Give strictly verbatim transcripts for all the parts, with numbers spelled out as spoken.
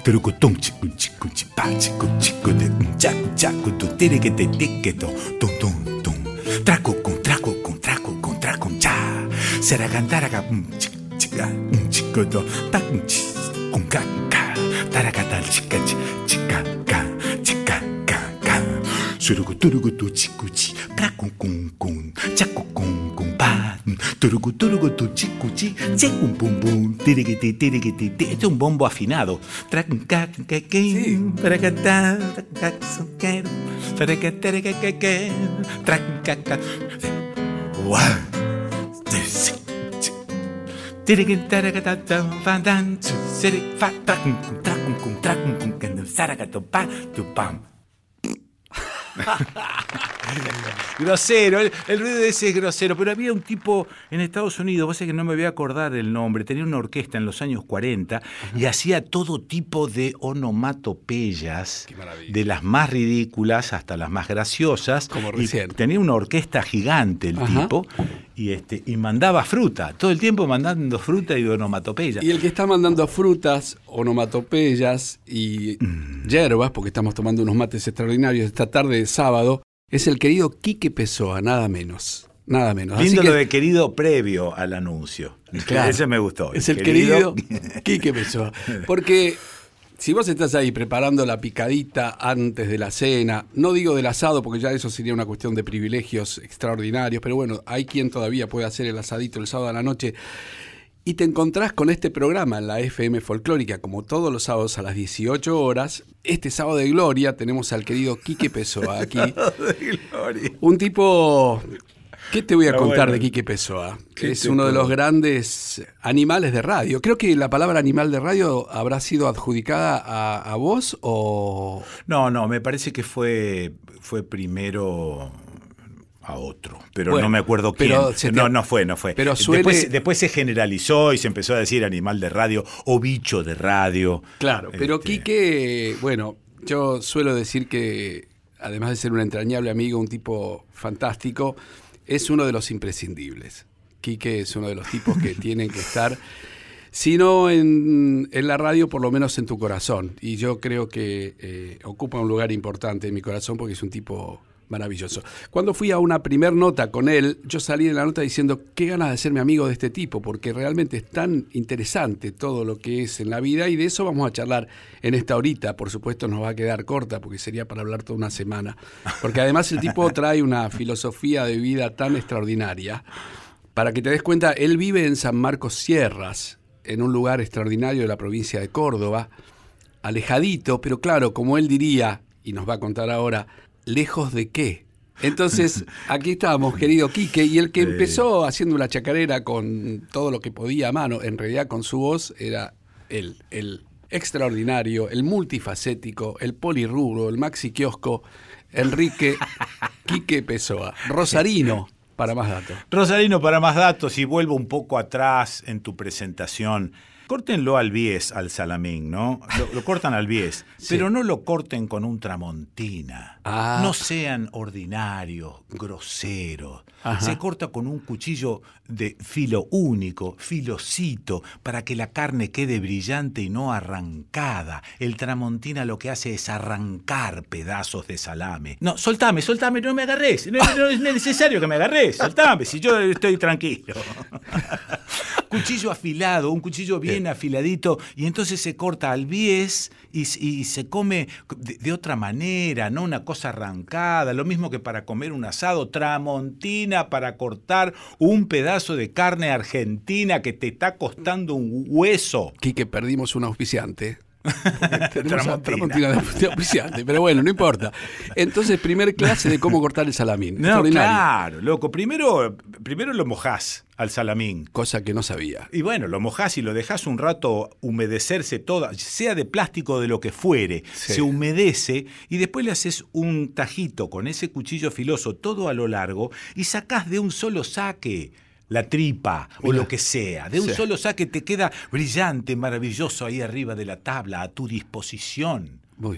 turucutum, chicu, chicu, chipa, chicu, chicu, de un chacu, chacu, tu tire que te tique, to, tum, tum, tum. Traco, con traco, con traco, con traco, cha. Será cantar acá, un chica, chica, un chico, to, ta, un chis, con ca, ca. Taracatal, chica, chica, ca, chica, ca, ca. Surugu, turugu, tu, chicu, chi, pracu, con, con, chacu, con, con, pa. Turugu, turugu, tu, chicu, chi, checum, pum, pum, tiriguiti, tiriguiti. Este es un bombo afinado. Tracun, ca, ca, ca, para cantar, ca, ca, para cantar, ca, ca, ca, tracun, ca, ca. Wow. Tiriguin, taragata, fandan, siri, fa, tracun, tracun, tracun, tracun, saragato, pa, tu, pam. Grosero, el, el ruido de ese es grosero, pero había un tipo en Estados Unidos, vos sabés que no me voy a acordar el nombre, tenía una orquesta en los años cuarenta y hacía todo tipo de onomatopeyas, de las más ridículas hasta las más graciosas. Como recién. Tenía una orquesta gigante el Ajá. tipo y, este, y mandaba fruta, todo el tiempo mandando fruta y onomatopeyas. Y el que está mandando frutas, onomatopeyas y mm. hierbas, porque estamos tomando unos mates extraordinarios esta tarde de sábado, es el querido Quique Pessoa, nada menos. Nada menos. Lindo Así lo que, de querido previo al anuncio. claro, Ese me gustó. Es el querido, querido Quique Pessoa. Porque si vos estás ahí preparando la picadita antes de la cena, no digo del asado porque ya eso sería una cuestión de privilegios extraordinarios, pero bueno, hay quien todavía puede hacer el asadito el sábado a la noche y te encontrás con este programa en la F M Folclórica, como todos los sábados a las dieciocho horas. Este sábado de gloria tenemos al querido Quique Pessoa aquí. Un tipo... ¿Qué te voy a no, contar bueno, de Quique Pessoa? Es te uno de puedo? los grandes animales de radio. Creo que la palabra animal de radio habrá sido adjudicada a, a vos o... No, no, me parece que fue, fue primero a otro, pero bueno, no me acuerdo quién. Pero te... No, no fue, no fue. Pero suele... después, después se generalizó y se empezó a decir animal de radio o bicho de radio. Claro, pero este... Quique, bueno, yo suelo decir que, además de ser un entrañable amigo, un tipo fantástico, es uno de los imprescindibles. Quique es uno de los tipos que tienen que estar, si no en, en la radio, por lo menos en tu corazón. Y yo creo que eh, ocupa un lugar importante en mi corazón porque es un tipo maravilloso. Cuando fui a una primer nota con él, yo salí de la nota diciendo qué ganas de hacerme amigo de este tipo, porque realmente es tan interesante todo lo que es en la vida y de eso vamos a charlar en esta horita. Por supuesto nos va a quedar corta porque sería para hablar toda una semana, porque además el tipo trae una filosofía de vida tan extraordinaria. Para que te des cuenta, él vive en San Marcos Sierras, en un lugar extraordinario de la provincia de Córdoba, alejadito, pero claro, como él diría, y nos va a contar ahora, ¿lejos de qué? Entonces, aquí estamos, querido Quique, y el que sí. empezó haciendo la chacarera con todo lo que podía a mano, en realidad con su voz, era él, el extraordinario, el multifacético, el polirrubro, el maxi kiosco, Enrique Quique Pessoa, rosarino, para más datos. Rosarino, para más datos, y vuelvo un poco atrás en tu presentación. Córtenlo al bies, al salamín, ¿no? Lo, lo cortan al bies, sí. Pero no lo corten con un tramontina. Ah. No sean ordinarios, groseros. Ajá. Se corta con un cuchillo de filo único, filocito, para que la carne quede brillante y no arrancada. El tramontina lo que hace es arrancar pedazos de salame. No, soltame, soltame, no me agarres. No, no es necesario que me agarres. Soltame, si yo estoy tranquilo. Cuchillo afilado, un cuchillo bien afiladito, y entonces se corta al bies y, y se come de, de otra manera, no una cosa arrancada, lo mismo que para comer un asado, tramontina para cortar un pedazo de carne argentina que te está costando un hueso. Quique, perdimos un auspiciante. Tramontina. Tramontina de auspiciante, pero bueno, no importa. Entonces, primer clase de cómo cortar el salamín. No, claro, loco. Primero, primero lo mojás al salamín. Cosa que no sabía. Y bueno, lo mojás y lo dejás un rato humedecerse toda, sea de plástico o de lo que fuere, sí. Se humedece y después le haces un tajito con ese cuchillo filoso todo a lo largo y sacás de un solo saque la tripa o Mira. Lo que sea. De un sí. solo saque te queda brillante, maravilloso ahí arriba de la tabla, a tu disposición. Muy bien.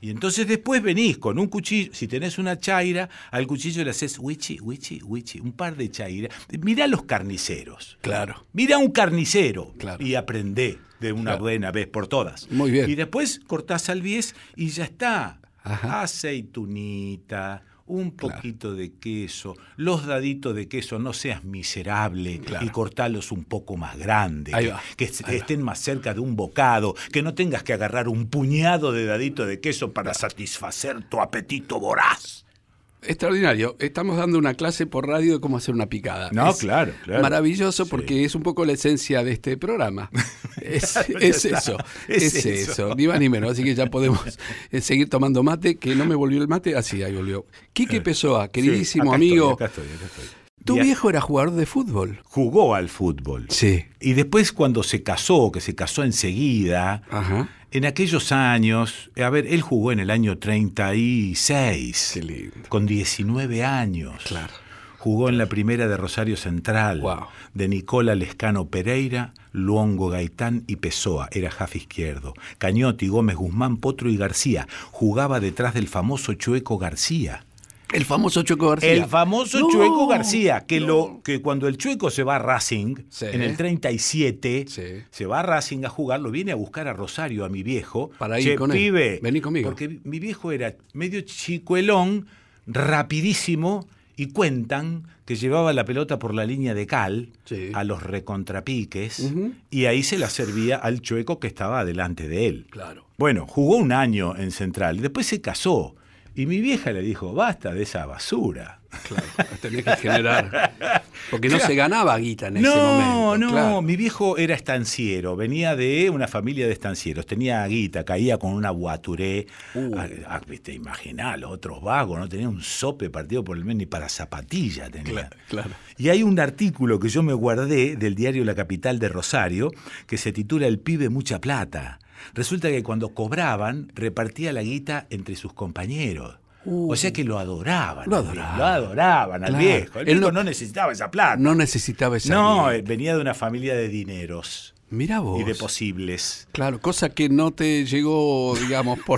Y entonces después venís con un cuchillo, si tenés una chaira, al cuchillo le haces wichi, wichi, wichi, un par de chairas. Mirá los carniceros. Claro. Mirá un carnicero Claro. y aprendé de una Claro. buena vez por todas. Muy bien. Y después cortás al bies y ya está. Ajá. Aceitunita, un Claro. poquito de queso, los daditos de queso, no seas miserable, Claro. y cortalos un poco más grandes, Ahí que, va, que ahí estén más cerca de un bocado, que no tengas que agarrar un puñado de dadito de queso para satisfacer tu apetito voraz. Extraordinario. Estamos dando una clase por radio de cómo hacer una picada. No, Es claro, claro. Maravilloso Sí. porque es un poco la esencia de este programa. Es, Claro, ya es está. eso, Es es, eso. eso, ni más ni menos. Así que ya podemos eh, seguir tomando mate, que no me volvió el mate. Así, ahí volvió. Quique Pessoa, queridísimo Sí, acá amigo. estoy, acá estoy, acá estoy. Tu Bien. viejo era jugador de fútbol. Jugó al fútbol. Sí. Y después cuando se casó, que se casó enseguida, Ajá. en aquellos años, a ver, él jugó en el año treinta y seis, Qué lindo. con diecinueve años. Claro. Jugó en la primera de Rosario Central, Wow. de Nicola Lescano Pereira, Luongo Gaitán y Pessoa, era half izquierdo. Cañotti, Gómez, Guzmán, Potro y García. Jugaba detrás del famoso Chueco García. El famoso Chueco García. El famoso No, Chueco García, que, no. lo, que cuando el Chueco se va a Racing, Sí. en el treinta y siete, Sí. se va a Racing a jugar, lo viene a buscar a Rosario, a mi viejo. Para ir Che, con él. pibe, Vení conmigo. Porque mi viejo era medio chicuelón, rapidísimo, y cuentan que llevaba la pelota por la línea de cal Sí. a los recontrapiques, Ujú. y ahí se la servía al Chueco que estaba delante de él. Claro. Bueno, jugó un año en Central, después se casó, y mi vieja le dijo, basta de esa basura. Claro. Tenés que generar. Porque no Claro. se ganaba guita en ese No, momento. no, claro. mi viejo era estanciero, venía de una familia de estancieros, tenía guita, caía con una guaturé, Uh. ah, ah, te imaginás, los otros vagos, no tenía un sope partido por el medio ni para zapatilla tenía. Claro, claro. Y hay un artículo que yo me guardé del diario La Capital de Rosario que se titula El pibe mucha plata. Resulta que cuando cobraban repartía la guita entre sus compañeros. Uh. O sea que lo adoraban. Lo al viejo, adoraban. Lo adoraban al Claro. viejo. El Él viejo no- no necesitaba esa plata. No necesitaba esa No, guita. eh, venía de una familia de dineros Mirá vos. y de posibles. Claro, cosa que no te llegó, digamos, por...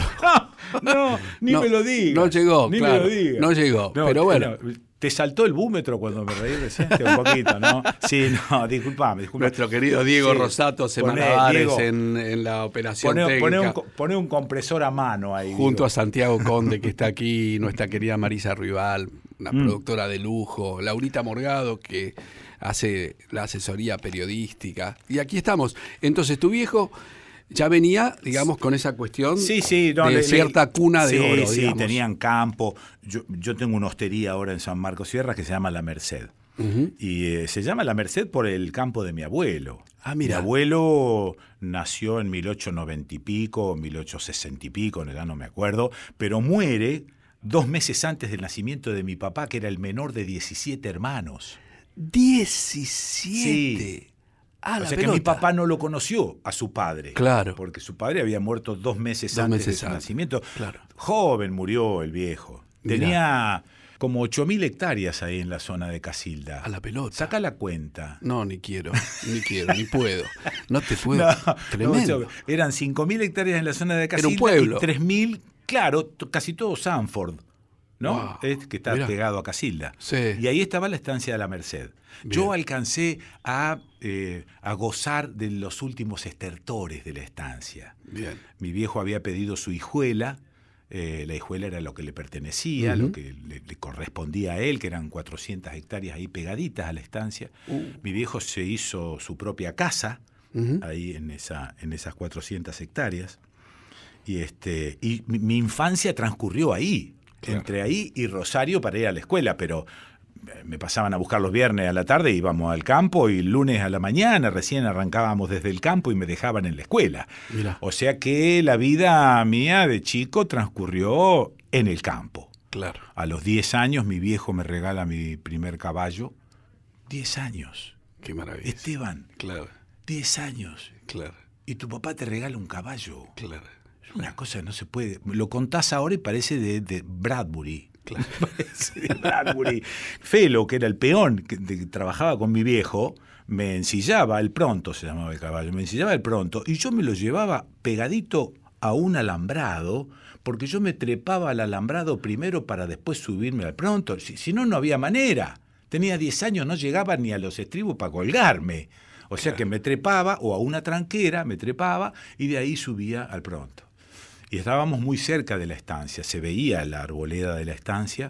No, ni No, me lo digas. no llegó, ni claro, me lo digas. no llegó, pero bueno. ¿Te saltó el búmetro cuando me reí recién? Un poquito, ¿no? Sí, no, disculpame, disculpame. Nuestro querido Diego Sí. Rosato hace Poné, malabares Diego, en, en la operación Poné, técnica. poné un, co- poné un compresor a mano ahí. Junto digo. a Santiago Conde, que está aquí, nuestra querida Marisa Rival, una Mm. productora de lujo, Laurita Morgado, que hace la asesoría periodística. Y aquí estamos. Entonces, tu viejo ya venía, digamos, con esa cuestión Sí, sí, no, de le- cierta le- cuna de sí, oro, Sí, digamos. tenían campo. Yo, yo tengo una hostería ahora en San Marcos Sierra que se llama La Merced. Ujú. Y eh, se llama La Merced por el campo de mi abuelo. Ah, mira. Mi abuelo nació en mil ochocientos noventa y pico, mil ochocientos sesenta y pico, en edad no me acuerdo, pero muere dos meses antes del nacimiento de mi papá, que era el menor de diecisiete hermanos. diecisiete. Ah, O la sea que mi pelota. papá no lo conoció a su padre. Claro. Porque su padre había muerto dos meses Dos antes meses de su antes, nacimiento. claro. Joven murió el viejo. Mirá. Tenía como ocho mil hectáreas ahí en la zona de Casilda. A la pelota. Saca la cuenta. No, ni quiero, ni quiero, ni puedo. No te puedo. No, Tremendo. no, eran cinco mil hectáreas en la zona de Era Casilda un pueblo. y tres mil, claro, t- casi todo Sanford, ¿no? Wow. Es que está Mirá. pegado a Casilda. Sí. Y ahí estaba la estancia de la Merced. Bien. Yo alcancé a, eh, a gozar de los últimos estertores de la estancia. Bien. Mi viejo había pedido su hijuela. Eh, la hijuela era lo que le pertenecía, Ujú. lo que le, le correspondía a él, que eran cuatrocientas hectáreas ahí pegaditas a la estancia. Uh. Mi viejo se hizo su propia casa Ujú. ahí en, esa, en esas cuatrocientas hectáreas. Y, este, y mi, mi infancia transcurrió ahí, Claro. entre ahí y Rosario para ir a la escuela, pero me pasaban a buscar los viernes a la tarde, íbamos al campo, y el lunes a la mañana recién arrancábamos desde el campo y me dejaban en la escuela. Mirá. O sea que la vida mía de chico transcurrió en el campo. Claro. A los diez años mi viejo me regala mi primer caballo. diez años. Qué maravilla. Esteban, Claro, diez años. claro, Y tu papá te regala un caballo. claro. Es una cosa que no se puede. Lo contás ahora y parece de, de Bradbury. Claro. Parece de Bradbury. Felo, que era el peón que, de- que trabajaba con mi viejo, me ensillaba, el pronto se llamaba el caballo, me ensillaba el pronto y yo me lo llevaba pegadito a un alambrado, porque yo me trepaba al alambrado primero para después subirme al pronto. Si, si no, no había manera. Tenía diez años, no llegaba ni a los estribos para colgarme. O sea que me trepaba, o a una tranquera, me trepaba, y de ahí subía al pronto. Y estábamos muy cerca de la estancia, se veía la arboleda de la estancia,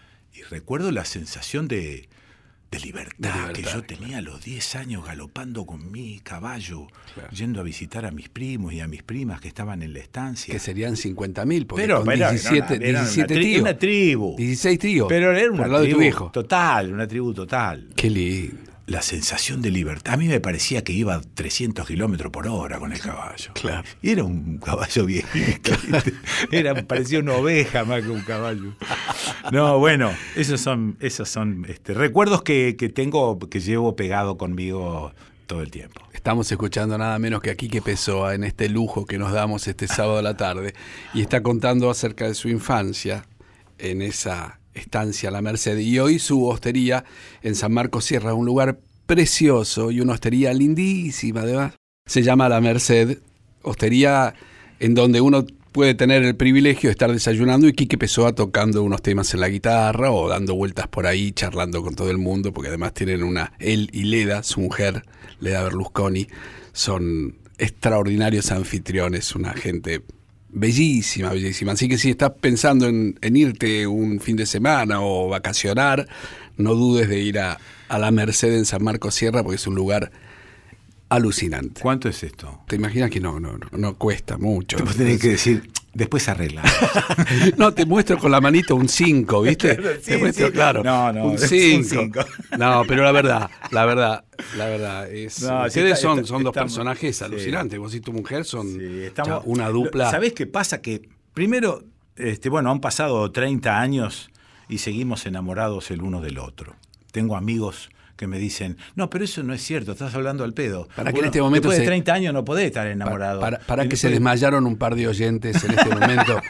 y recuerdo la sensación de, de, libertad, de libertad que yo tenía a los diez años galopando con mi caballo, claro, yendo a visitar a mis primos y a mis primas que estaban en la estancia. Que serían cincuenta mil, porque pero, con pero, diecisiete, era una, diecisiete era una, tíos. Una tribu. dieciséis tíos. Pero era una tribu de tu viejo. Total, una tribu total. Qué lindo. La sensación de libertad. A mí me parecía que iba a trescientos kilómetros por hora con el caballo. Claro. Y era un caballo viejito. Era, parecía una oveja más que un caballo. No, bueno, esos son, esos son este, recuerdos que, que tengo, que llevo pegado conmigo todo el tiempo. Estamos escuchando nada menos que a Quique Pessoa en este lujo que nos damos este sábado a la tarde. Y está contando acerca de su infancia en esa estancia La Merced, y hoy su hostería en San Marcos Sierra, un lugar precioso y una hostería lindísima además, se llama La Merced, hostería en donde uno puede tener el privilegio de estar desayunando y Quique Pessoa tocando unos temas en la guitarra o dando vueltas por ahí, charlando con todo el mundo, porque además tienen una, él y Leda, su mujer, Leda Berlusconi, son extraordinarios anfitriones, una gente bellísima, bellísima. Así que si estás pensando en, en irte un fin de semana o vacacionar, no dudes de ir a, a La Merced en San Marcos Sierra, porque es un lugar alucinante. ¿Cuánto es esto? ¿Te imaginas que no, no, no, no cuesta mucho? Te tenés que decir, después arregla. No, te muestro con la manito un cinco, ¿viste? Claro, sí, te muestro, sí. claro. No, no, un cinco. No, pero la verdad, la verdad, la verdad es. No, ustedes sí, está, son, está, son dos estamos, personajes sí. alucinantes. Vos y tu mujer son sí, estamos, una dupla. ¿Sabés qué pasa? Que primero, este, bueno, han pasado treinta años y seguimos enamorados el uno del otro. Tengo amigos que me dicen, no, pero eso no es cierto, estás hablando al pedo. Para que bueno, en este momento después se... de treinta años no podés estar enamorado. Para, para, para que después... se desmayaron un par de oyentes en este momento.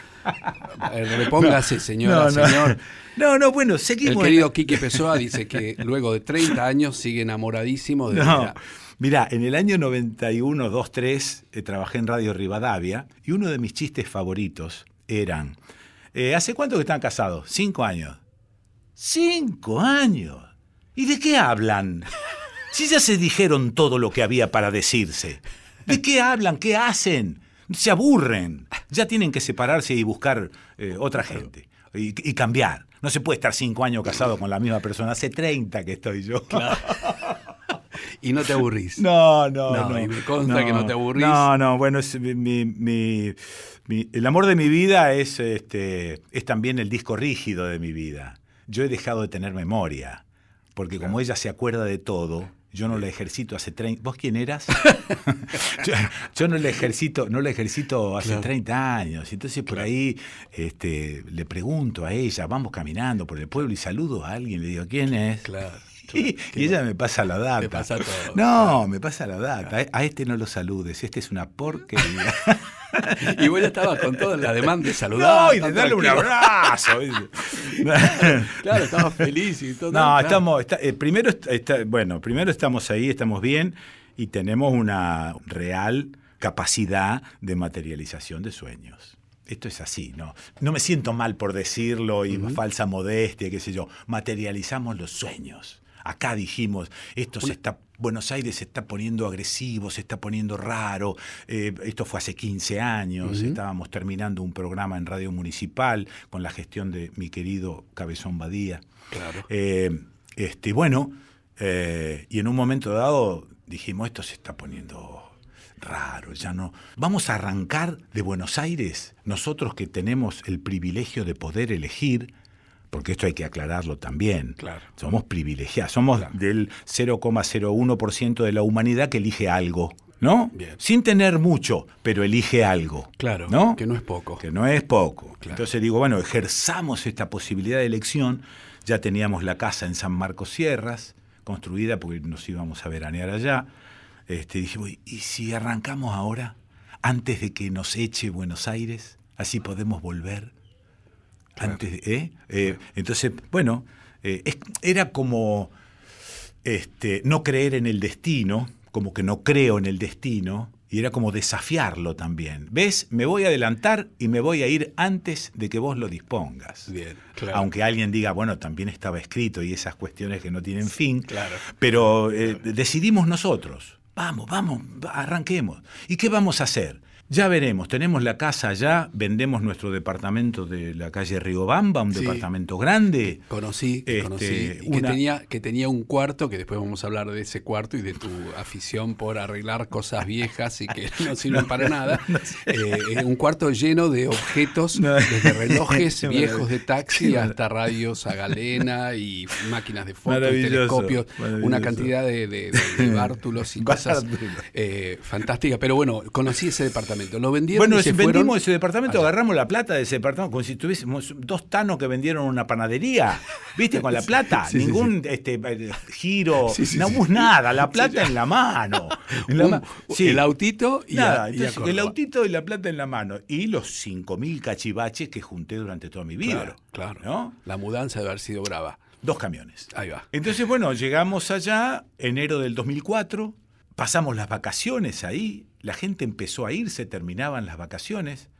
Repóngase, señora, no, no. señor. No, no, bueno, seguimos. El querido Quique Pessoa dice que luego de treinta años sigue enamoradísimo de no. Leda. Mirá, en el año noventa y uno, dos, tres, eh, trabajé en Radio Rivadavia y uno de mis chistes favoritos eran, eh, ¿hace cuánto que están casados? Cinco años. ¿Cinco años? ¿Y de qué hablan? Si ya se dijeron todo lo que había para decirse. ¿De qué hablan? ¿Qué hacen? Se aburren. Ya tienen que separarse y buscar eh, otra gente. Y, y cambiar. No se puede estar cinco años casado con la misma persona. Hace treinta que estoy yo. Claro. Y no te aburrís. No, no, no. no. Y me consta no, que no te aburrís. No, no, bueno, es mi, mi, mi, mi, el amor de mi vida es, este, es también el disco rígido de mi vida. Yo he dejado de tener memoria. Porque claro, como ella se acuerda de todo, yo no la ejercito hace treinta... ¿Vos quién eras? yo, yo no la ejercito, no la ejercito hace claro, treinta años. Entonces por claro, ahí este, le pregunto a ella, vamos caminando por el pueblo y saludo a alguien, le digo, ¿quién es? Claro. Y, y ella me pasa la data. Me pasa todo. No, claro, me pasa la data. Claro. A este no lo saludes, este es una porquería. Y vos ya estabas con toda la demanda de saludar. No, y de darle un abrazo. Claro, estabas feliz y todo. No, claro, estamos, está, eh, primero, está, bueno, primero estamos ahí, estamos bien y tenemos una real capacidad de materialización de sueños. Esto es así, ¿no? No me siento mal por decirlo y uh-huh, falsa modestia, qué sé yo. Materializamos los sueños. Acá dijimos, esto se está, Buenos Aires se está poniendo agresivo, se está poniendo raro. Eh, esto fue hace quince años, uh-huh, estábamos terminando un programa en Radio Municipal con la gestión de mi querido Cabezón Badía. Claro. Eh, este, bueno, eh, y en un momento dado dijimos, esto se está poniendo raro, ya no. Vamos a arrancar de Buenos Aires, nosotros que tenemos el privilegio de poder elegir, porque esto hay que aclararlo también. Claro. Somos privilegiados, somos claro, del cero coma cero uno por ciento de la humanidad que elige algo, ¿no? Bien. Sin tener mucho, pero elige algo. Claro, ¿no? Que no es poco. Que no es poco. Claro. Entonces digo, bueno, ejerzamos esta posibilidad de elección. Ya teníamos la casa en San Marcos Sierras, construida porque nos íbamos a veranear allá. Este, dijimos, ¿y si arrancamos ahora, antes de que nos eche Buenos Aires? Así podemos volver. Claro. Antes de, ¿eh? Eh, entonces, bueno, eh, es, era como este, no creer en el destino, como que no creo en el destino, Y era como desafiarlo también. ¿Ves? Me voy a adelantar y me voy a ir antes de que vos lo dispongas. Bien, claro. Aunque alguien diga, bueno, también estaba escrito y esas cuestiones que no tienen fin. Claro. Pero eh, decidimos nosotros. Vamos, vamos, arranquemos. ¿Y qué vamos a hacer? Ya veremos, tenemos la casa allá, vendemos nuestro departamento de la calle Riobamba, un sí. departamento grande. Conocí, este, conocí. Y una... que, tenía, que tenía un cuarto, que después vamos a hablar de ese cuarto y de tu afición por arreglar cosas viejas y que no sirven para nada. No sé. eh, un cuarto lleno de objetos, no. desde relojes viejos de taxi hasta radios a galena y máquinas de fotos, telescopios, una cantidad de, de, de, de bártulos y cosas eh, fantásticas. Pero bueno, conocí ese departamento. Lo vendieron bueno, y se vendimos fueron ese departamento, allá. Agarramos la plata de ese departamento como si tuviésemos dos tanos que vendieron una panadería, ¿viste? Con la plata, sí, ningún sí, sí. Este, giro, sí, sí, no hubo sí. nada, la plata sí, en la mano. En la Un, ma sí. El autito y, nada, a, y entonces, el autito y la plata en la mano. Y los cinco mil cachivaches que junté durante toda mi vida. Claro, claro. ¿No? La mudanza debe haber sido brava. Dos camiones. Ahí va. Entonces, bueno, llegamos allá, enero del dos mil cuatro, pasamos las vacaciones ahí. La gente empezó a irse, terminaban las vacaciones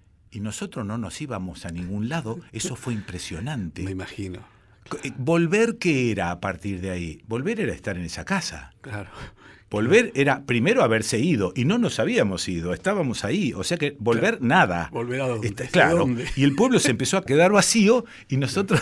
y nosotros no nos íbamos a ningún lado. Eso fue impresionante. Me imagino. Volver, ¿qué era a partir de ahí? Volver era estar en esa casa. Claro. Volver era primero haberse ido y no nos habíamos ido, estábamos ahí, o sea que volver claro. nada. Volver a dónde. Está, claro. ¿Dónde? Y el pueblo se empezó a quedar vacío y nosotros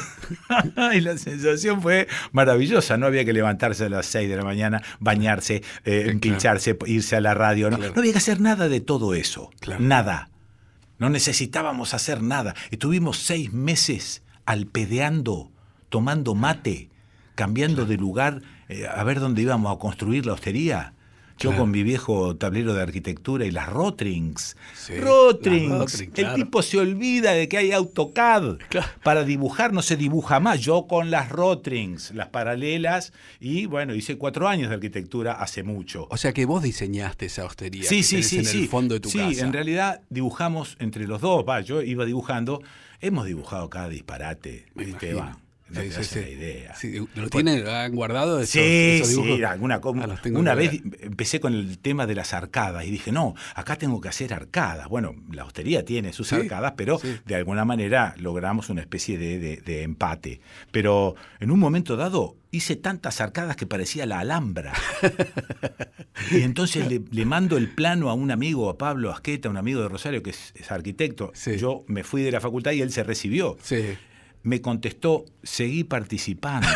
y la sensación fue maravillosa, no había que levantarse a las seis de la mañana, bañarse, eh, sí, empincharse, claro. irse a la radio, no, claro. no había que hacer nada de todo eso, claro. nada. No necesitábamos hacer nada. Estuvimos seis meses alpedeando, tomando mate, cambiando claro. de lugar, eh, a ver dónde íbamos a construir la hostería. Yo claro. con mi viejo tablero de arquitectura y las Rotrings. Sí, Rotrings. Rotring, claro. El tipo se olvida de que hay AutoCAD. Claro. Para dibujar no se dibuja más. Yo con las Rotrings, las paralelas, y bueno, hice cuatro años de arquitectura hace mucho. O sea que vos diseñaste esa hostería. Sí, sí, sí. En sí. el fondo de tu sí, casa. Sí, en realidad dibujamos entre los dos. Va, yo iba dibujando. Hemos dibujado cada disparate, Esteban. No sí, te sí, sí. la idea. Sí, ¿Lo tienen, lo han guardado? Esos, sí, esos sí, alguna, ah, una vez empecé con el tema de las arcadas y dije, no, acá tengo que hacer arcadas. Bueno, la hostería tiene sus sí, arcadas, pero sí. de alguna manera logramos una especie de, de, de empate. Pero en un momento dado hice tantas arcadas que parecía la Alhambra. Y entonces le, le mando el plano a un amigo, a Pablo Asqueta, un amigo de Rosario que es, es arquitecto. Sí. Yo me fui de la facultad y él se recibió. Sí. Me contestó, seguí participando.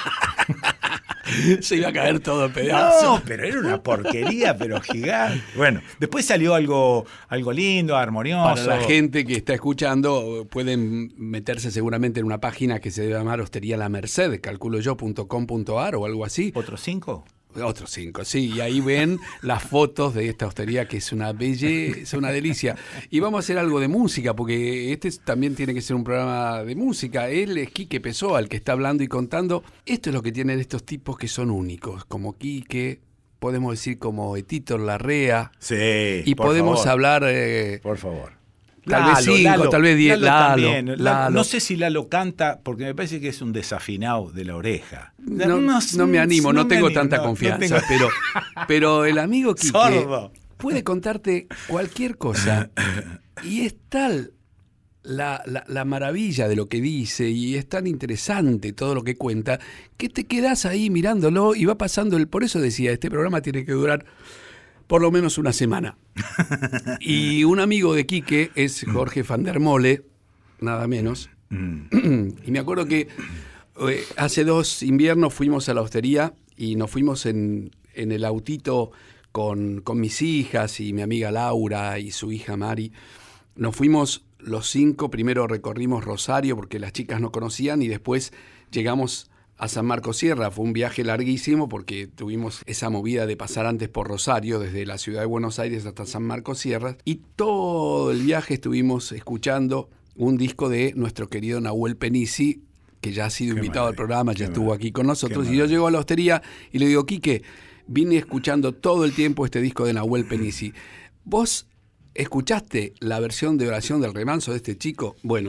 Se iba a caer todo en pedazos. No, pero era una porquería, pero gigante. Bueno, después salió algo, algo lindo, armonioso. Para la gente que está escuchando, pueden meterse seguramente en una página que se debe llamar Hostería La Merced, calculo yo, punto com punto ar o algo así. ¿Otros cinco? Otros cinco, sí, y ahí ven las fotos de esta hostería que es una belleza, es una delicia. Y vamos a hacer algo de música, porque este también tiene que ser un programa de música. Él es Quique Pessoa, el que está hablando y contando. Esto es lo que tienen estos tipos que son únicos, como Quique, podemos decir como Tito Larrea. Sí, y por podemos favor. hablar... Eh, por favor. Tal Lalo, vez cinco, Lalo, tal vez diez. Lalo, Lalo, Lalo, Lalo. No sé si Lalo canta, porque me parece que es un desafinado de la oreja. No, no, no me animo, no, no tengo animo, tanta no, confianza, no tengo... pero, pero el amigo Quique Sordo. puede contarte cualquier cosa y es tal la, la, la maravilla de lo que dice y es tan interesante todo lo que cuenta que te quedás ahí mirándolo y va pasando el... Por eso decía, este programa tiene que durar por lo menos una semana. Y un amigo de Quique es Jorge van der Mole, nada menos. Y me acuerdo que eh, hace dos inviernos fuimos a la hostería y nos fuimos en, en el autito con, con mis hijas y mi amiga Laura y su hija Mari. Nos fuimos los cinco, primero recorrimos Rosario porque las chicas no conocían y después llegamos a San Marcos Sierra. Fue un viaje larguísimo porque tuvimos esa movida de pasar antes por Rosario, desde la ciudad de Buenos Aires hasta San Marcos Sierra, y todo el viaje estuvimos escuchando un disco de nuestro querido Nahuel Penisi, que ya ha sido qué invitado al programa, ya estuvo aquí con nosotros, y yo llego a la hostería y le digo, Quique, vine escuchando todo el tiempo este disco de Nahuel Penisi. ¿Vos escuchaste la versión de Oración del Remanso de este chico? Bueno,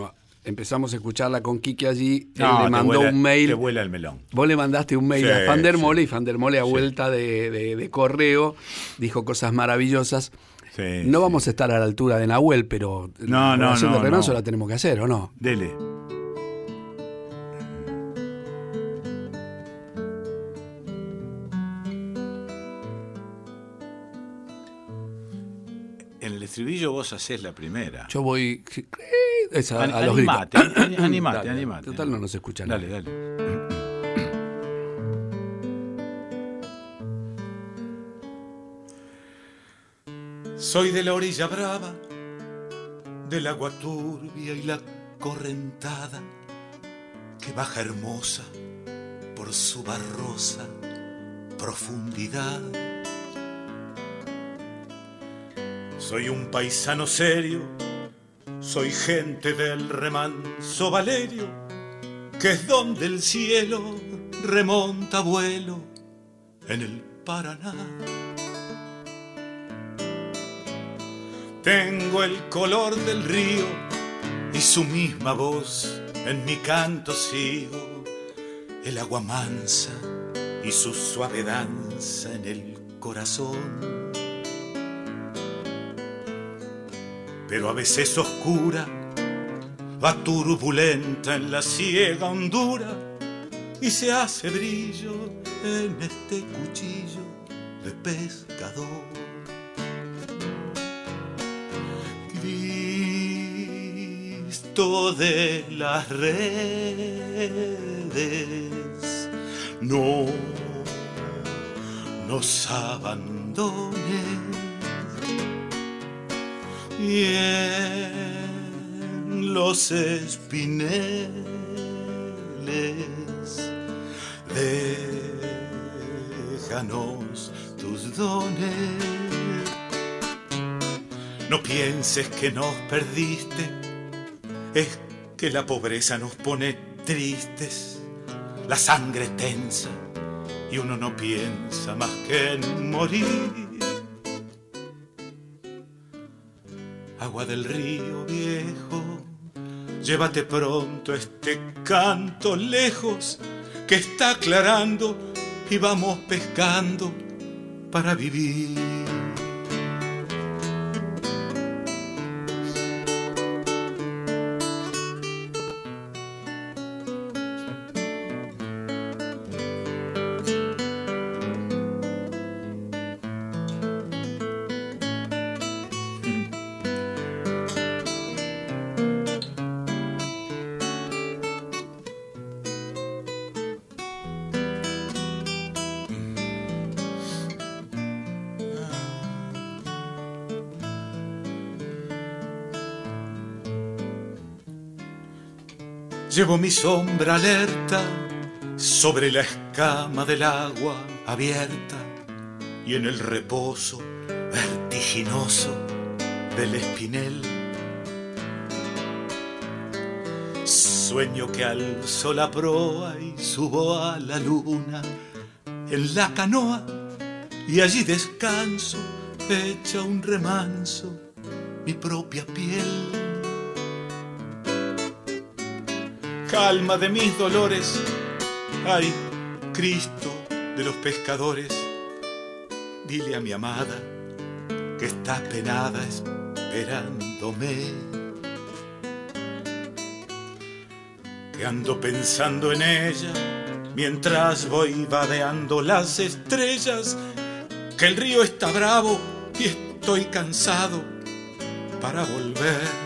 empezamos a escucharla con Quique allí, No, él le mandó vuela, un mail. Te vuela el melón. Vos le mandaste un mail Sí, a Fandermole sí. y Fandermole a Sí. vuelta de, de, de correo dijo cosas maravillosas. Sí, no sí. vamos a estar a la altura de Nahuel, pero No, la no, relación no, de Remanso no. la tenemos que hacer, ¿o no? Dele. En el estribillo vos hacés la primera. Yo voy esa, An- a los animate, gritos. an- animate, Dale, animate. Total no nos escucha Dale, nadie. dale. Soy de la orilla brava, del agua turbia y la correntada, que baja hermosa por su barrosa profundidad. Soy un paisano serio, soy gente del remanso Valerio, que es donde el cielo remonta vuelo en el Paraná. Tengo el color del río y su misma voz, en mi canto sigo, el agua mansa y su suave danza en el corazón. Pero a veces oscura, va turbulenta en la ciega hondura y se hace brillo en este cuchillo de pescador. Cristo de las redes, no nos abandones. Y en los espineles déjanos tus dones. No pienses que nos perdiste, es que la pobreza nos pone tristes, la sangre tensa y uno no piensa más que en morir. Agua del río viejo, llévate pronto este canto lejos que está aclarando y vamos pescando para vivir. Llevo mi sombra alerta sobre la escama del agua abierta y en el reposo vertiginoso del espinel. Sueño que alzo la proa y subo a la luna en la canoa y allí descanso, hecha un remanso, mi propia piel. Calma de mis dolores, ay, Cristo de los pescadores, dile a mi amada que está penada esperándome, que ando pensando en ella mientras voy vadeando las estrellas, que el río está bravo y estoy cansado para volver.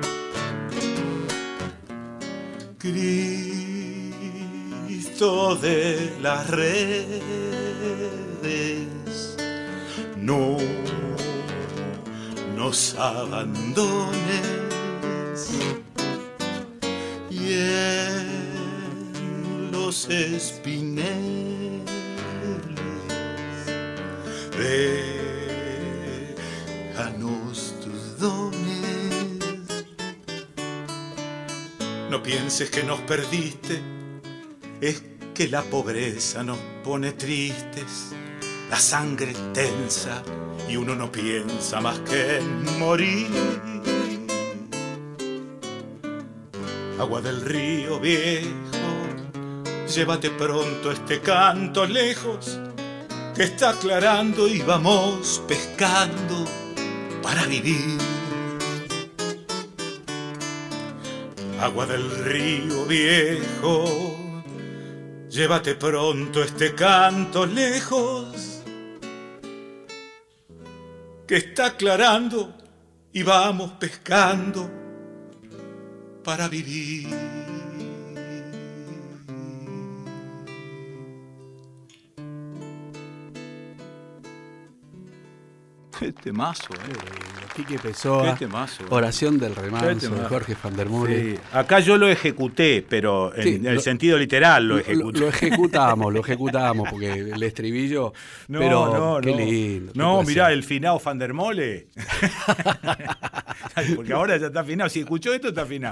Cristo de las redes, no nos abandones. Y en los espineles déjanos tus dones. No pienses que nos perdiste, es que la pobreza nos pone tristes, la sangre tensa y uno no piensa más que en morir. agua del río viejo, llévate pronto este canto lejos, que está aclarando y vamos pescando para vivir. Agua del río viejo, llévate pronto este canto lejos, que está aclarando y vamos pescando para vivir. Qué temazo, eh. Quique Pessoa, Qué temazo, eh. Oración del Remanso, de Jorge van der Mule. Sí. Acá yo lo ejecuté, pero en, Sí, en el lo, sentido literal lo lo ejecuté. Lo, lo ejecutamos, lo ejecutamos, porque el estribillo. No, pero no, qué no. lindo. No, qué mirá, el finado van der Mole. Porque ahora ya está afinado. Si escuchó esto, está afinado.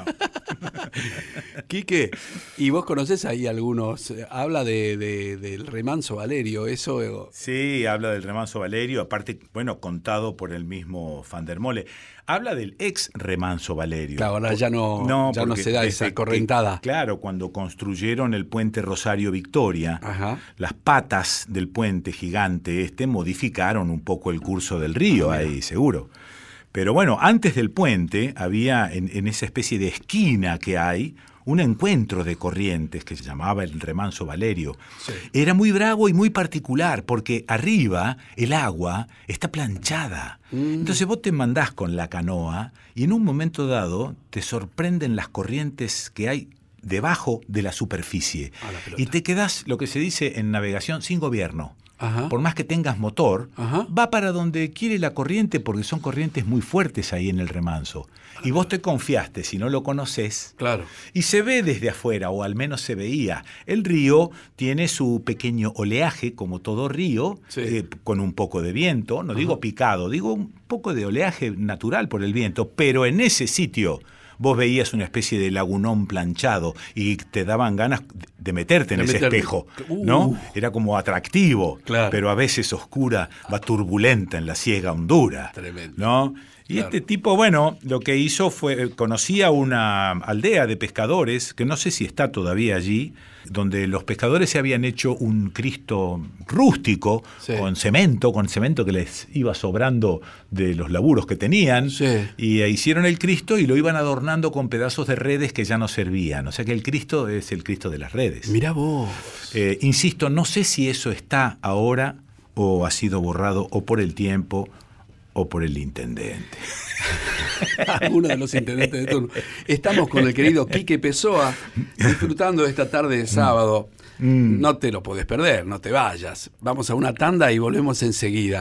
Quique, ¿y vos conocés ahí algunos? Habla de, de, del Remanso Valerio, eso. Sí, habla del Remanso Valerio, aparte, bueno, contado por el mismo van der Mole. Habla del ex Remanso Valerio. Claro, ahora ya no, no, ya no se da esa que, correntada. Claro, cuando construyeron el puente Rosario Victoria, Ajá. las patas del puente gigante este modificaron un poco el curso del río, ah, ahí seguro. Pero bueno, antes del puente había en, en esa especie de esquina que hay un encuentro de corrientes que se llamaba el Remanso Valerio. Sí. Era muy bravo y muy particular porque arriba el agua está planchada. Mm. Entonces vos te mandás con la canoa y en un momento dado te sorprenden las corrientes que hay debajo de la superficie. La y te quedás, lo que se dice en navegación, sin gobierno. Ajá. Por más que tengas motor, Ajá. va para donde quiere la corriente porque son corrientes muy fuertes ahí en el remanso. Y vos te confiaste, si no lo conocés. Claro. Y se ve desde afuera, o al menos se veía. El río tiene su pequeño oleaje, como todo río, sí. eh, con un poco de viento. No Ajá. digo picado, digo un poco de oleaje natural por el viento. Pero en ese sitio vos veías una especie de lagunón planchado y te daban ganas de meterte en de ese meterte. espejo, ¿no? Uh. Era como atractivo, claro. pero a veces oscura, va turbulenta en la ciega hondura, tremendo, ¿no? Y claro. este tipo, bueno, lo que hizo fue, conocía una aldea de pescadores, que no sé si está todavía allí, donde los pescadores se habían hecho un Cristo rústico, sí. con cemento, con cemento que les iba sobrando de los laburos que tenían, sí. y hicieron el Cristo y lo iban adornando con pedazos de redes que ya no servían. O sea que el Cristo es el Cristo de las redes. Mirá vos. Eh, insisto, no sé si eso está ahora o ha sido borrado o por el tiempo o por el intendente. Uno de los intendentes de turno. Estamos con el querido Quique Pessoa disfrutando de esta tarde de sábado. Mm. No te lo podés perder, no te vayas. Vamos a una tanda y volvemos enseguida.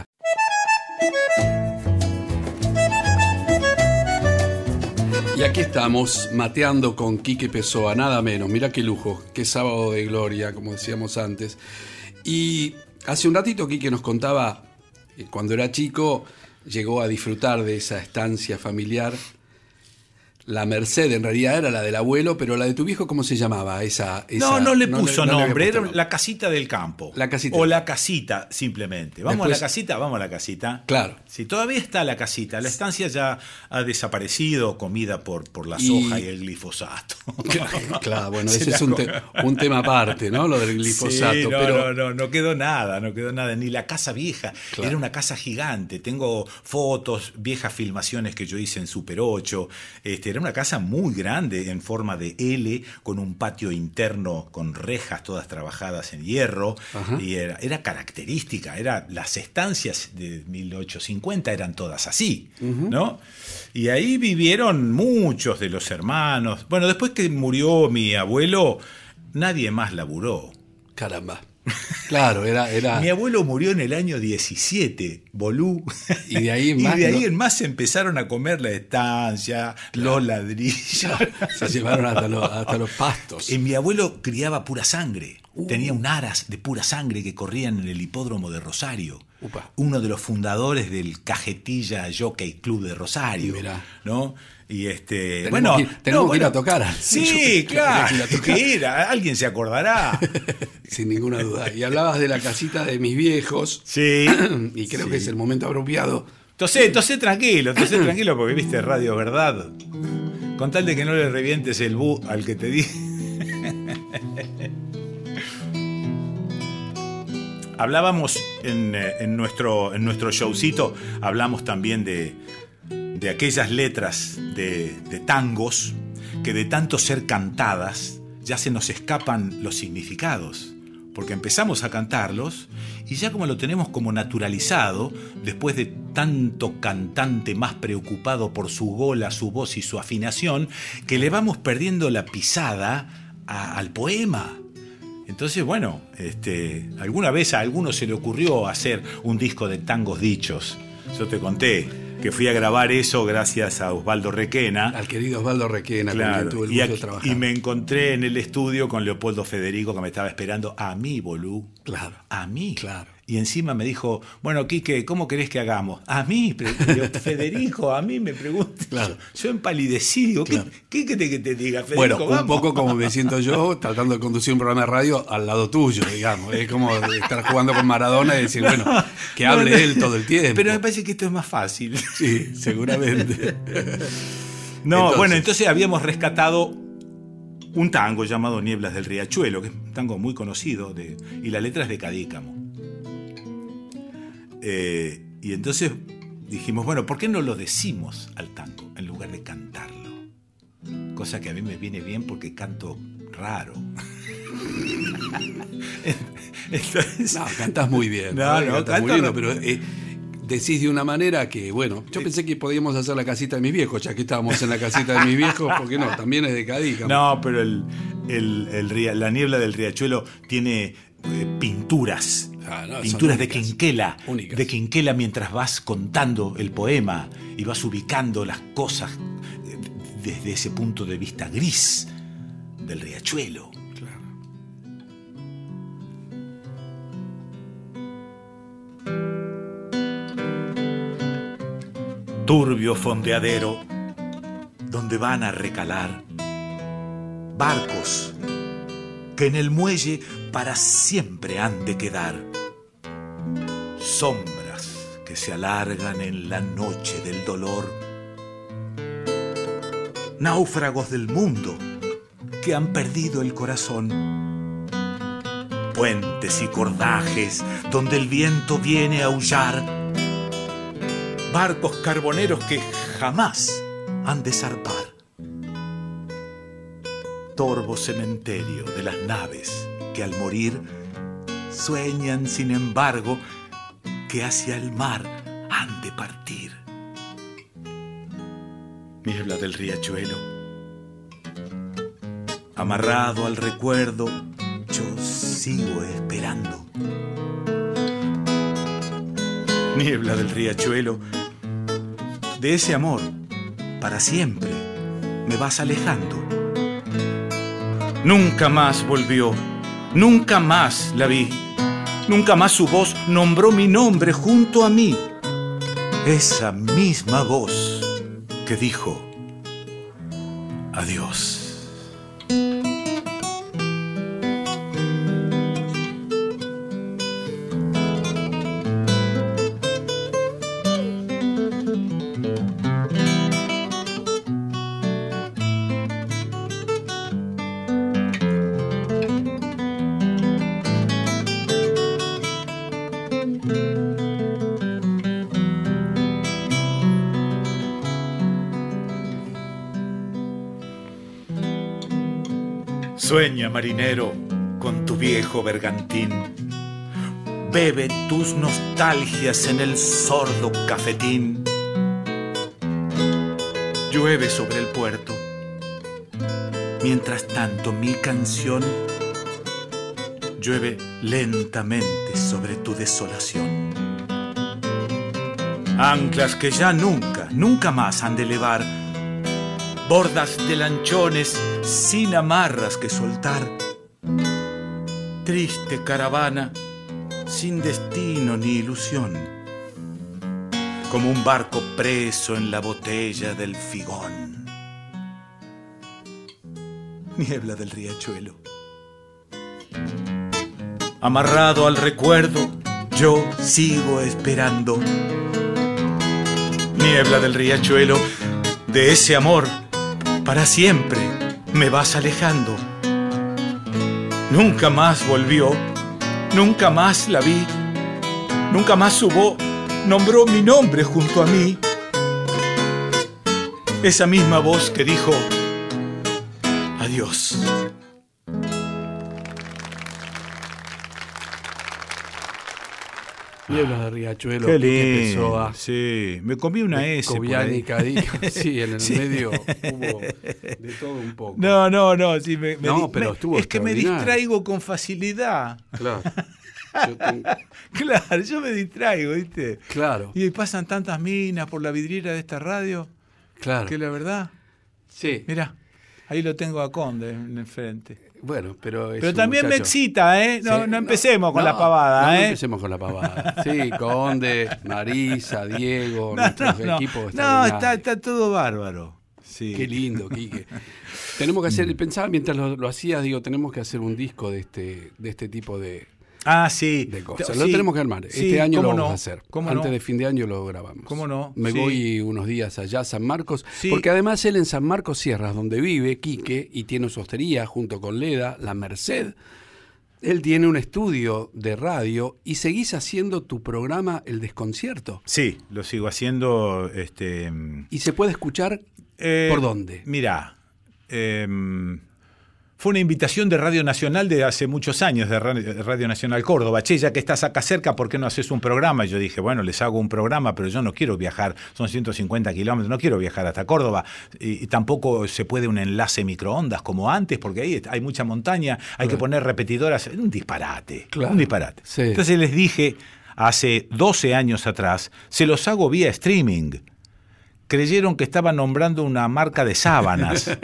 Y aquí estamos mateando con Quique Pessoa, nada menos. Mirá qué lujo, qué sábado de gloria, como decíamos antes. Y hace un ratito Quique nos contaba que cuando era chico llegó a disfrutar de esa estancia familiar. La Merced en realidad era la del abuelo, pero la de tu viejo, ¿cómo se llamaba? Esa, esa no, no le puso no, no, nombre, no era nombre. La casita del campo. La casita. O la casita, simplemente. Vamos Después, a la casita, vamos a la casita. Claro. Sí, todavía está la casita. La estancia ya ha desaparecido, comida por, por la soja y, y el glifosato. Claro, claro, bueno, ese es un, te, un tema aparte, ¿no? Lo del glifosato. Sí, no, pero... no, no, no quedó nada, no quedó nada. Ni la casa vieja. Claro. Era una casa gigante. Tengo fotos, viejas filmaciones que yo hice en Super ocho. Este, era una casa muy grande en forma de L, con un patio interno con rejas todas trabajadas en hierro. Ajá. Y era, era característica, era, las estancias de mil ochocientos cincuenta eran todas así, uh-huh. ¿no? Y ahí vivieron muchos de los hermanos. Bueno, después que murió mi abuelo, nadie más laburó. Caramba. Claro, era, era... Mi abuelo murió en el año diecisiete, bolú. Y de ahí en más, y de ahí no... en más empezaron a comer la estancia, claro. los ladrillos. Se llevaron hasta los, hasta los pastos. Y mi abuelo criaba pura sangre. Uh. Tenía un aras de pura sangre que corrían en el hipódromo de Rosario. Upa. Uno de los fundadores del Cajetilla Jockey Club de Rosario. Mirá. ¿No? Y este, tenemos bueno, que, tenemos no, que ir bueno, a tocar. Sí, Yo, claro. Que, que era, alguien se acordará. Sin ninguna duda. Y hablabas de la casita de mis viejos. Sí. Y creo sí. que es el momento apropiado. Entonces, entonces tranquilo, entonces tranquilo, porque viste Radio Verdad. Con tal de que no le revientes el bu al que te di. Hablábamos en, en, nuestro, en nuestro showcito, hablamos también de, de aquellas letras de, de tangos que de tanto ser cantadas ya se nos escapan los significados. Porque empezamos a cantarlos y ya como lo tenemos como naturalizado, después de tanto cantante más preocupado por su gola, su voz y su afinación, que le vamos perdiendo la pisada a, al poema. Entonces, bueno, este, alguna vez a alguno se le ocurrió hacer un disco de tangos dichos. Yo te conté que fui a grabar eso gracias a Osvaldo Requena. Al querido Osvaldo Requena, claro, con quien tuve el gusto de trabajar. Y me encontré en el estudio con Leopoldo Federico, que me estaba esperando a mí, bolú. Claro. A mí. Claro. Y encima me dijo, bueno, Quique, ¿cómo querés que hagamos? A mí, Federico, a mí me pregunta. Claro. Yo empalidecí, digo, ¿qué, claro. ¿qué querés que te diga, Federico? Bueno, un vamos. poco como me siento yo tratando de conducir un programa de radio al lado tuyo, digamos. Es como estar jugando con Maradona y decir, bueno, que hable no, no, él todo el tiempo. Pero me parece que esto es más fácil. Sí, seguramente. No, entonces, bueno, entonces habíamos rescatado un tango llamado Nieblas del Riachuelo, que es un tango muy conocido, de, y la letra es de Cadícamo. Eh, y entonces dijimos, bueno, ¿por qué no lo decimos al tango en lugar de cantarlo? Cosa que a mí me viene bien porque canto raro. Entonces, no, cantás muy bien. No, no, cantás muy bien, pero eh, decís de una manera que, bueno, yo pensé que podíamos hacer la casita de mis viejos, ya que estábamos en la casita de mis viejos, porque no, también es de Cadícamo. No, pero el, el, el, la niebla del Riachuelo tiene eh, pinturas. Ah, no, pinturas únicas, de quinquela, únicas. de quinquela mientras vas contando el poema y vas ubicando las cosas desde ese punto de vista gris del riachuelo. Claro. Turbio fondeadero donde van a recalar barcos que en el muelle para siempre han de quedar. Sombras que se alargan en la noche del dolor. Náufragos del mundo que han perdido el corazón. Puentes y cordajes donde el viento viene a aullar. Barcos carboneros que jamás han de zarpar. Torvo cementerio de las naves que al morir sueñan, sin embargo, que hacia el mar han de partir. Niebla del riachuelo, amarrado al recuerdo, yo sigo esperando. Niebla del riachuelo, de ese amor, para siempre, me vas alejando. Nunca más volvió, nunca más la vi, nunca más su voz nombró mi nombre junto a mí. Esa misma voz que dijo adiós. Sueña, marinero, con tu viejo bergantín. Bebe tus nostalgias en el sordo cafetín. Llueve sobre el puerto. Mientras tanto, mi canción llueve lentamente sobre tu desolación. Anclas que ya nunca, nunca más han de elevar. Bordas de lanchones sin amarras que soltar. Triste caravana, sin destino ni ilusión, como un barco preso en la botella del figón. Niebla del riachuelo, amarrado al recuerdo, yo sigo esperando. Niebla del riachuelo, de ese amor para siempre me vas alejando. Nunca más volvió, nunca más la vi, nunca más su voz nombró mi nombre junto a mí. Esa misma voz que dijo adiós. Nieblas de Riachuelo. Qué lindo. Empezó a... Sí, me comí una S. Cobiani, Cadica. Sí, en el sí. medio hubo de todo un poco. No, no, no. Sí, me, me, no, pero me, estuvo es que me distraigo con facilidad. Claro. Yo tengo... Claro, yo me distraigo, ¿viste? Claro. Y pasan tantas minas por la vidriera de esta radio. Claro. Que la verdad. Sí. Mirá, ahí lo tengo a Conde en el frente. Bueno, pero es Pero también muchacho. me excita, ¿eh? No, Sí, no empecemos no, con no, la pavada, no, ¿eh? No empecemos con la pavada. Sí, Conde, Marisa, Diego, no, nuestros no, equipos. No, está, está todo bárbaro. Sí. Qué lindo, Quique. Tenemos que hacer, pensaba mientras lo, lo hacías, digo, tenemos que hacer un disco de este, de este tipo de, ah, sí. de cosas. Sí. Lo tenemos que armar. Sí, este año lo no? vamos a hacer. ¿Cómo Antes no? de fin de año lo grabamos. ¿Cómo no? Me sí. voy unos días allá a San Marcos, sí. porque además él en San Marcos Sierras, donde vive, Quique, y tiene su hostería junto con Leda, La Merced. Él tiene un estudio de radio y seguís haciendo tu programa El Desconcierto. Sí, lo sigo haciendo. Este, ¿Y se puede escuchar eh, por dónde? Mirá, eh, fue una invitación de Radio Nacional de hace muchos años, de Radio Nacional Córdoba. Che, ya que estás acá cerca, ¿por qué no haces un programa? Y yo dije, bueno, les hago un programa, pero yo no quiero viajar, son ciento cincuenta kilómetros, no quiero viajar hasta Córdoba. Y, y tampoco se puede un enlace microondas como antes, porque ahí hay mucha montaña, hay claro. que poner repetidoras. Un disparate, claro. un disparate. Sí. Entonces les dije, hace doce años atrás, se los hago vía streaming. Creyeron que estaba nombrando una marca de sábanas.